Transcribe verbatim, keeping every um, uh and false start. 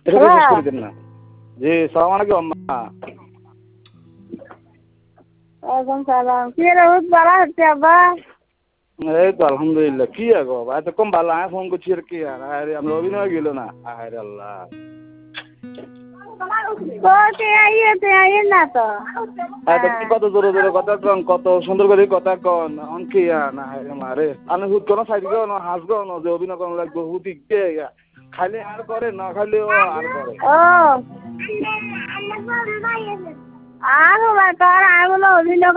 এটা শেষ করে দেন না। জি সালাম আলাইকুম আম্মা। ওয়ালাইকুম সালাম। কি রে বহুত ভালো হচ্ছে আব্বা? এই তো আলহামদুলিল্লাহ। কি আগো এতক্ষণ ভালো আমি ফোন করছি আর কি আর আরে আমরা অভিনয় গেল না। আরে আল্লাহ তো তে আইয়ে তে আইয়ে না তো। এতক্ষণ কত জোরে জোরে কথা কন, কত সুন্দর করে কথা কন, অন কি না আরে মারে আমি হুট কোনো সাইড গো না হাস গো না যে অভিনয় করা লাগবে হুট কে খালি আর করে না খালি ও আর করে। ও আর বাবা কার আগুলো অভিনয়